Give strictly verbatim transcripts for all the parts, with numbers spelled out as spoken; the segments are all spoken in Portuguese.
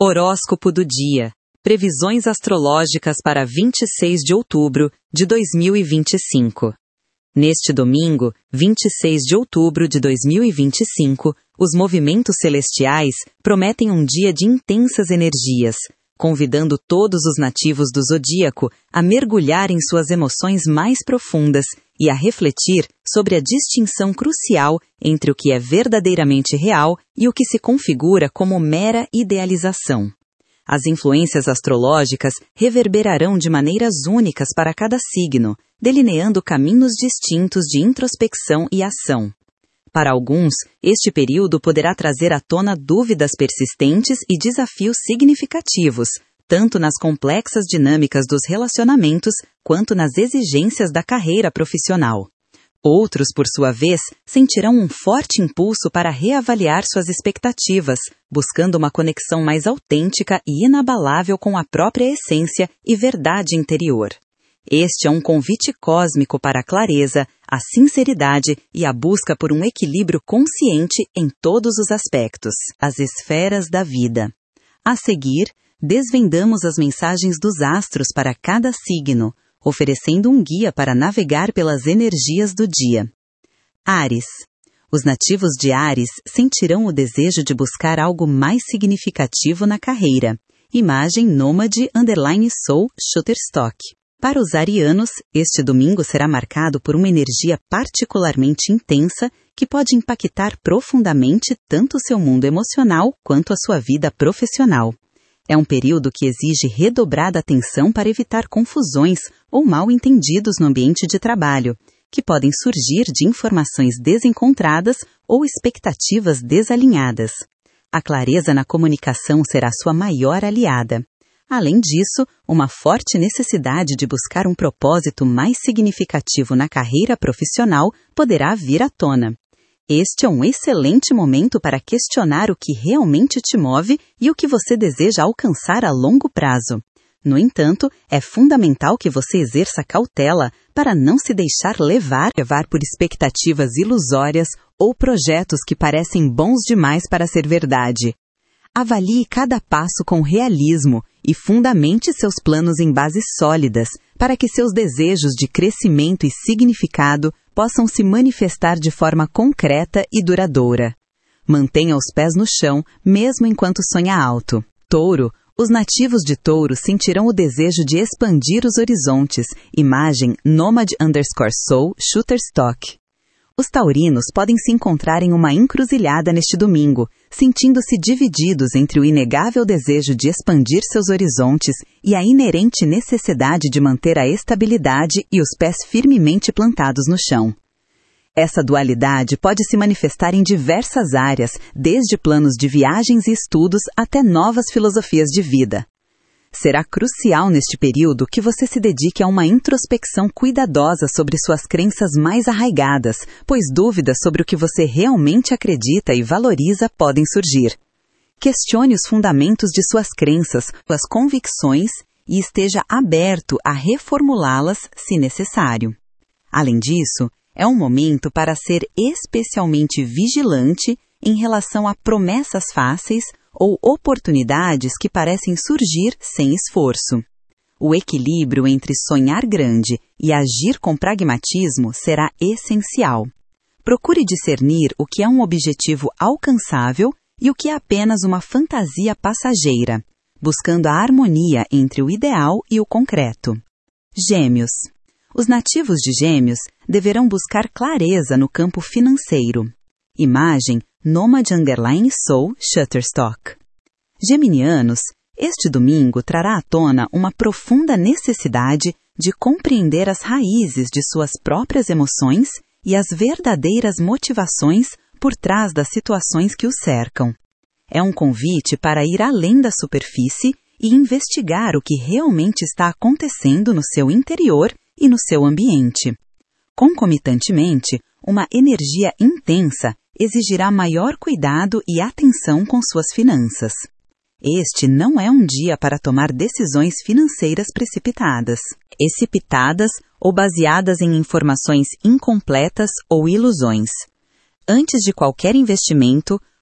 Horóscopo do dia. Previsões astrológicas para vinte e seis de outubro de dois mil e vinte e cinco. Neste domingo, vinte e seis de outubro de dois mil e vinte e cinco, os movimentos celestiais prometem um dia de intensas energias, convidando todos os nativos do zodíaco a mergulhar em suas emoções mais profundas e a refletir sobre a distinção crucial entre o que é verdadeiramente real e o que se configura como mera idealização. As influências astrológicas reverberarão de maneiras únicas para cada signo, delineando caminhos distintos de introspecção e ação. Para alguns, este período poderá trazer à tona dúvidas persistentes e desafios significativos, tanto nas complexas dinâmicas dos relacionamentos quanto nas exigências da carreira profissional. Outros, por sua vez, sentirão um forte impulso para reavaliar suas expectativas, buscando uma conexão mais autêntica e inabalável com a própria essência e verdade interior. Este é um convite cósmico para a clareza, a sinceridade e a busca por um equilíbrio consciente em todos os aspectos, as esferas da vida. A seguir, desvendamos as mensagens dos astros para cada signo, oferecendo um guia para navegar pelas energias do dia. Áries. Os nativos de Áries sentirão o desejo de buscar algo mais significativo na carreira. Imagem Nômade underline Soul Shutterstock. Para os arianos, este domingo será marcado por uma energia particularmente intensa que pode impactar profundamente tanto o seu mundo emocional quanto a sua vida profissional. É um período que exige redobrada atenção para evitar confusões ou mal-entendidos no ambiente de trabalho, que podem surgir de informações desencontradas ou expectativas desalinhadas. A clareza na comunicação será sua maior aliada. Além disso, uma forte necessidade de buscar um propósito mais significativo na carreira profissional poderá vir à tona. Este é um excelente momento para questionar o que realmente te move e o que você deseja alcançar a longo prazo. No entanto, é fundamental que você exerça cautela para não se deixar levar, levar por expectativas ilusórias ou projetos que parecem bons demais para ser verdade. Avalie cada passo com realismo e fundamente seus planos em bases sólidas para que seus desejos de crescimento e significado possam se manifestar de forma concreta e duradoura. Mantenha os pés no chão, mesmo enquanto sonha alto. Touro. Os nativos de Touro sentirão o desejo de expandir os horizontes. Imagem Nômade underscore Soul Shutterstock. Os taurinos podem se encontrar em uma encruzilhada neste domingo, sentindo-se divididos entre o inegável desejo de expandir seus horizontes e a inerente necessidade de manter a estabilidade e os pés firmemente plantados no chão. Essa dualidade pode se manifestar em diversas áreas, desde planos de viagens e estudos até novas filosofias de vida. Será crucial neste período que você se dedique a uma introspecção cuidadosa sobre suas crenças mais arraigadas, pois dúvidas sobre o que você realmente acredita e valoriza podem surgir. Questione os fundamentos de suas crenças, suas convicções e esteja aberto a reformulá-las se necessário. Além disso, é um momento para ser especialmente vigilante em relação a promessas fáceis ou oportunidades que parecem surgir sem esforço. O equilíbrio entre sonhar grande e agir com pragmatismo será essencial. Procure discernir o que é um objetivo alcançável e o que é apenas uma fantasia passageira, buscando a harmonia entre o ideal e o concreto. Gêmeos. Os nativos de Gêmeos deverão buscar clareza no campo financeiro. Imagem Nômade underline Soul Shutterstock. Geminianos, este domingo trará à tona uma profunda necessidade de compreender as raízes de suas próprias emoções e as verdadeiras motivações por trás das situações que o cercam. É um convite para ir além da superfície e investigar o que realmente está acontecendo no seu interior e no seu ambiente. Concomitantemente, uma energia intensa exigirá maior cuidado e atenção com suas finanças. Este não é um dia para tomar decisões financeiras precipitadas, excipitadas ou baseadas em informações incompletas ou ilusões. Antes de qualquer investimento,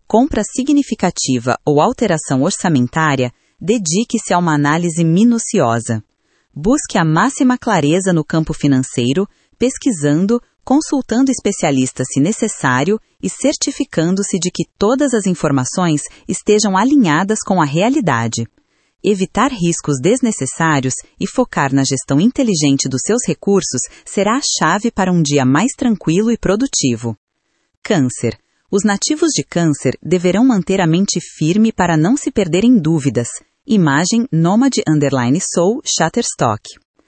compra significativa ou alteração orçamentária, dedique-se a uma análise minuciosa. Busque a máxima clareza no campo financeiro, pesquisando, consultando especialistas se necessário e certificando-se de que todas as informações estejam alinhadas com a realidade. Evitar riscos desnecessários e focar na gestão inteligente dos seus recursos será a chave para um dia mais tranquilo e produtivo. Câncer. Os nativos de Câncer deverão manter a mente firme para não se perder em dúvidas. Imagem Nomad Underline Soul Shutterstock.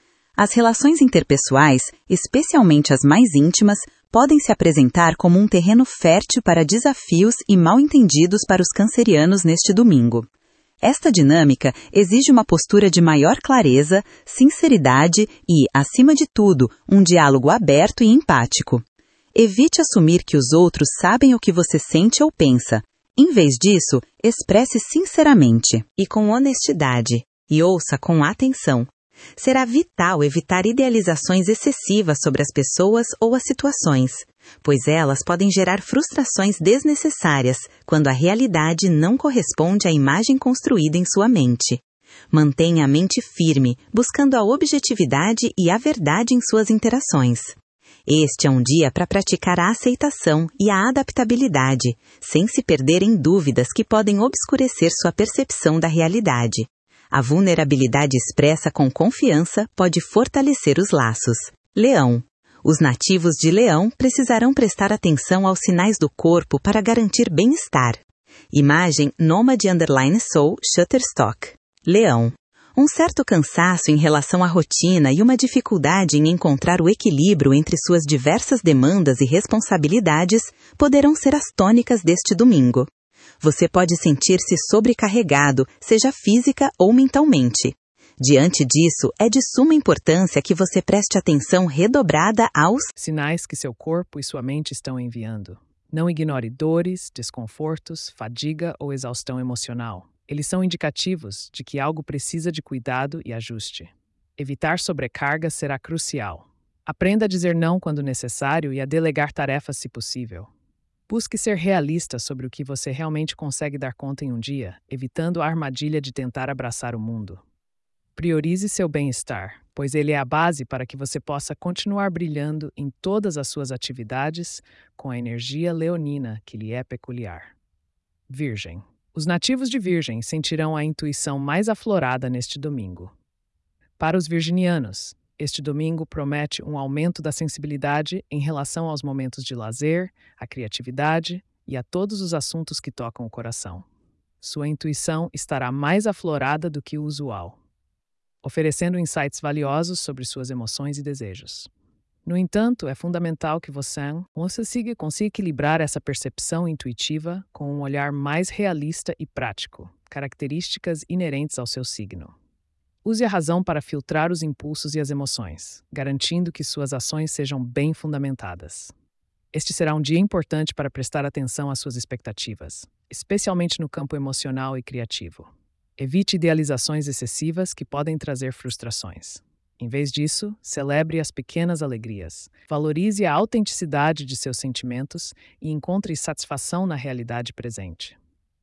As relações interpessoais, especialmente as mais íntimas, podem se apresentar como um terreno fértil para desafios e mal-entendidos para os cancerianos neste domingo. Esta dinâmica exige uma postura de maior clareza, sinceridade e, acima de tudo, um diálogo aberto e empático. Evite assumir que os outros sabem o que você sente ou pensa. Em vez disso, expresse sinceramente e com honestidade, e ouça com atenção. Será vital evitar idealizações excessivas sobre as pessoas ou as situações, pois elas podem gerar frustrações desnecessárias quando a realidade não corresponde à imagem construída em sua mente. Mantenha a mente firme, buscando a objetividade e a verdade em suas interações. Este é um dia para praticar a aceitação e a adaptabilidade, sem se perder em dúvidas que podem obscurecer sua percepção da realidade. A vulnerabilidade expressa com confiança pode fortalecer os laços. Leão. Os nativos de Leão precisarão prestar atenção aos sinais do corpo para garantir bem-estar. Imagem Nomad Underline Soul Shutterstock. Leão. Um certo cansaço em relação à rotina e uma dificuldade em encontrar o equilíbrio entre suas diversas demandas e responsabilidades poderão ser as tônicas deste domingo. Você pode sentir-se sobrecarregado, seja física ou mentalmente. Diante disso, é de suma importância que você preste atenção redobrada aos sinais que seu corpo e sua mente estão enviando. Não ignore dores, desconfortos, fadiga ou exaustão emocional. Eles são indicativos de que algo precisa de cuidado e ajuste. Evitar sobrecarga será crucial. Aprenda a dizer não quando necessário e a delegar tarefas se possível. Busque ser realista sobre o que você realmente consegue dar conta em um dia, evitando a armadilha de tentar abraçar o mundo. Priorize seu bem-estar, pois ele é a base para que você possa continuar brilhando em todas as suas atividades com a energia leonina que lhe é peculiar. Virgem. Os nativos de Virgem sentirão a intuição mais aflorada neste domingo. Para os virginianos, este domingo promete um aumento da sensibilidade em relação aos momentos de lazer, à criatividade e a todos os assuntos que tocam o coração. Sua intuição estará mais aflorada do que o usual, oferecendo insights valiosos sobre suas emoções e desejos. No entanto, é fundamental que você consiga, consiga equilibrar essa percepção intuitiva com um olhar mais realista e prático, características inerentes ao seu signo. Use a razão para filtrar os impulsos e as emoções, garantindo que suas ações sejam bem fundamentadas. Este será um dia importante para prestar atenção às suas expectativas, especialmente no campo emocional e criativo. Evite idealizações excessivas que podem trazer frustrações. Em vez disso, celebre as pequenas alegrias. Valorize a autenticidade de seus sentimentos e encontre satisfação na realidade presente.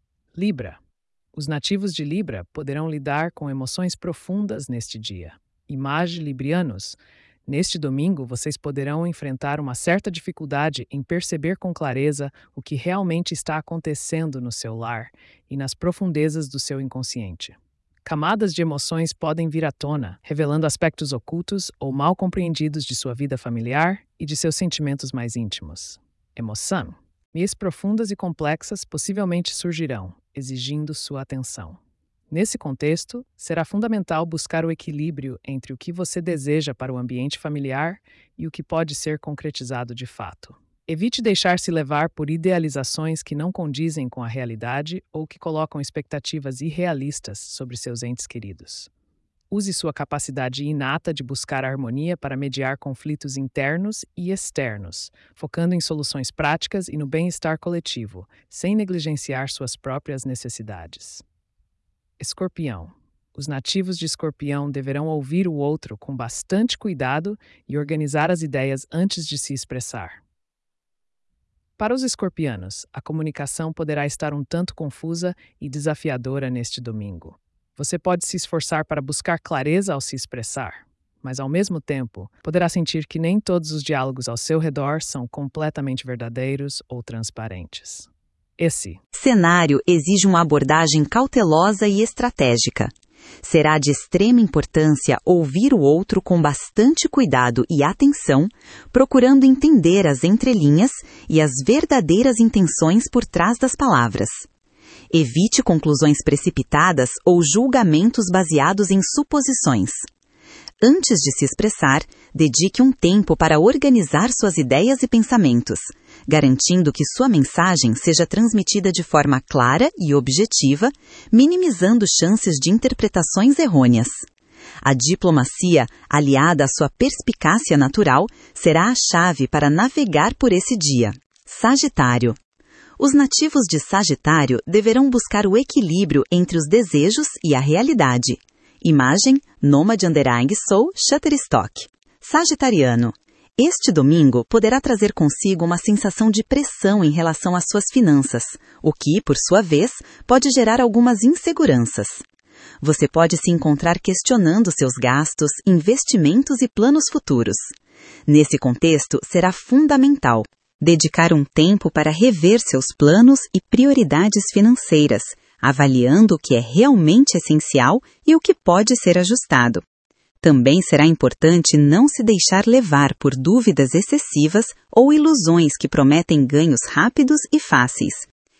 Libra. Os nativos de Libra poderão lidar com emoções profundas neste dia. Imagem librianos. Neste domingo, vocês poderão enfrentar uma certa dificuldade em perceber com clareza o que realmente está acontecendo no seu lar e nas profundezas do seu inconsciente. Camadas de emoções podem vir à tona, revelando aspectos ocultos ou mal compreendidos de sua vida familiar e de seus sentimentos mais íntimos. Emoção. Meias profundas e complexas possivelmente surgirão, exigindo sua atenção. Nesse contexto, será fundamental buscar o equilíbrio entre o que você deseja para o ambiente familiar e o que pode ser concretizado de fato. Evite deixar-se levar por idealizações que não condizem com a realidade ou que colocam expectativas irrealistas sobre seus entes queridos. Use sua capacidade inata de buscar harmonia para mediar conflitos internos e externos, focando em soluções práticas e no bem-estar coletivo, sem negligenciar suas próprias necessidades. Escorpião. Os nativos de Escorpião deverão ouvir o outro com bastante cuidado e organizar as ideias antes de se expressar. Para os escorpianos, a comunicação poderá estar um tanto confusa e desafiadora neste domingo. Você pode se esforçar para buscar clareza ao se expressar, mas ao mesmo tempo, poderá sentir que nem todos os diálogos ao seu redor são completamente verdadeiros ou transparentes. Esse cenário exige uma abordagem cautelosa e estratégica. Será de extrema importância ouvir o outro com bastante cuidado e atenção, procurando entender as entrelinhas e as verdadeiras intenções por trás das palavras. Evite conclusões precipitadas ou julgamentos baseados em suposições. Antes de se expressar, dedique um tempo para organizar suas ideias e pensamentos, garantindo que sua mensagem seja transmitida de forma clara e objetiva, minimizando chances de interpretações errôneas. A diplomacia, aliada à sua perspicácia natural, será a chave para navegar por esse dia. Sagitário. Os nativos de Sagitário deverão buscar o equilíbrio entre os desejos e a realidade. Imagem, Nomad Underlying Soul, Shutterstock. Sagitariano. Este domingo poderá trazer consigo uma sensação de pressão em relação às suas finanças, o que, por sua vez, pode gerar algumas inseguranças. Você pode se encontrar questionando seus gastos, investimentos e planos futuros. Nesse contexto, será fundamental dedicar um tempo para rever seus planos e prioridades financeiras, avaliando o que é realmente essencial e o que pode ser ajustado. Também será importante não se deixar levar por dúvidas excessivas ou ilusões que prometem ganhos rápidos e fáceis.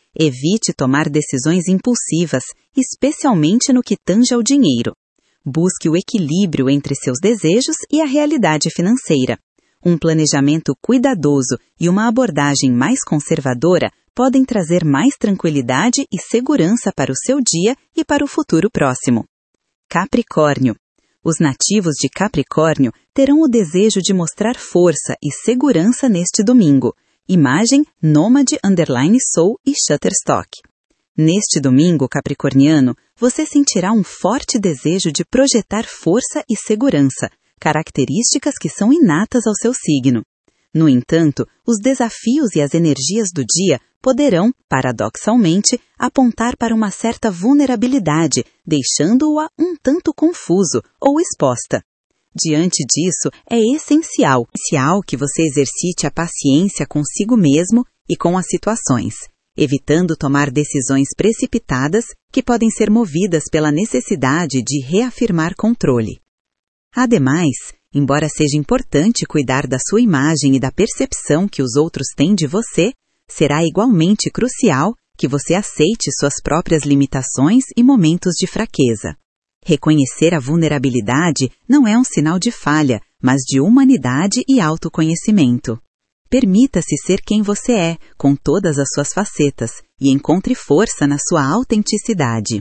Evite tomar decisões impulsivas, especialmente no que tange ao dinheiro. Busque o equilíbrio entre seus desejos e a realidade financeira. Um planejamento cuidadoso e uma abordagem mais conservadora podem trazer mais tranquilidade e segurança para o seu dia e para o futuro próximo. Capricórnio. Os nativos de Capricórnio terão o desejo de mostrar força e segurança neste domingo. Imagem, Nomad Underline Soul e Shutterstock. Neste domingo capricorniano, você sentirá um forte desejo de projetar força e segurança, características que são inatas ao seu signo. No entanto, os desafios e as energias do dia poderão, paradoxalmente, apontar para uma certa vulnerabilidade, deixando-a um tanto confuso ou exposta. Diante disso, é essencial, essencial que você exercite a paciência consigo mesmo e com as situações, evitando tomar decisões precipitadas que podem ser movidas pela necessidade de reafirmar controle. Ademais, embora seja importante cuidar da sua imagem e da percepção que os outros têm de você, será igualmente crucial que você aceite suas próprias limitações e momentos de fraqueza. Reconhecer a vulnerabilidade não é um sinal de falha, mas de humanidade e autoconhecimento. Permita-se ser quem você é, com todas as suas facetas, e encontre força na sua autenticidade.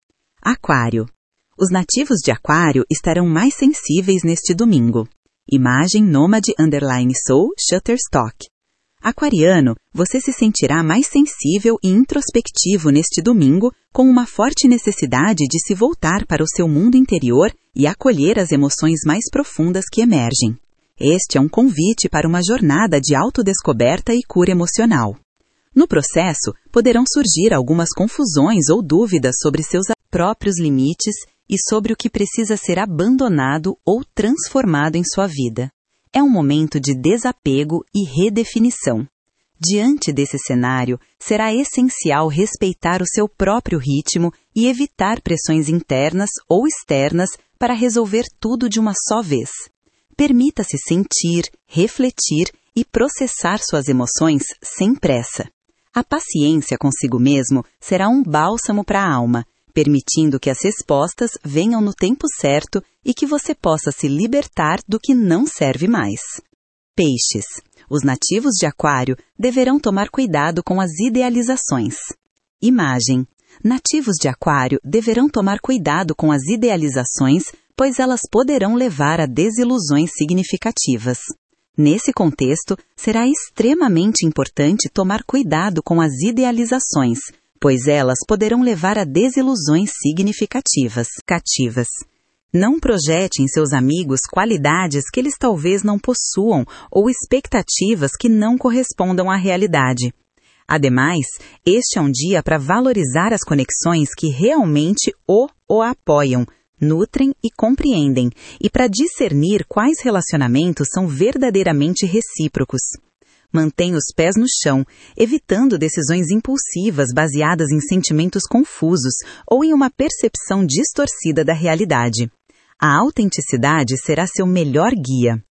Aquário. Os nativos de Aquário estarão mais sensíveis neste domingo. Imagem Nomad Underline Soul Shutterstock. Aquariano, você se sentirá mais sensível e introspectivo neste domingo, com uma forte necessidade de se voltar para o seu mundo interior e acolher as emoções mais profundas que emergem. Este é um convite para uma jornada de autodescoberta e cura emocional. No processo, poderão surgir algumas confusões ou dúvidas sobre seus próprios limites e sobre o que precisa ser abandonado ou transformado em sua vida. É um momento de desapego e redefinição. Diante desse cenário, será essencial respeitar o seu próprio ritmo e evitar pressões internas ou externas para resolver tudo de uma só vez. Permita-se sentir, refletir e processar suas emoções sem pressa. A paciência consigo mesmo será um bálsamo para a alma, permitindo que as respostas venham no tempo certo e que você possa se libertar do que não serve mais. Peixes. Os nativos de Aquário deverão tomar cuidado com as idealizações. Imagem. Nativos de Aquário deverão tomar cuidado com as idealizações, pois elas poderão levar a desilusões significativas. Nesse contexto, será extremamente importante tomar cuidado com as idealizações, pois elas poderão levar a desilusões significativas. Cativas. Não projete em seus amigos qualidades que eles talvez não possuam ou expectativas que não correspondam à realidade. Ademais, este é um dia para valorizar as conexões que realmente o ou apoiam, nutrem e compreendem, e para discernir quais relacionamentos são verdadeiramente recíprocos. Mantenha os pés no chão, evitando decisões impulsivas baseadas em sentimentos confusos ou em uma percepção distorcida da realidade. A autenticidade será seu melhor guia.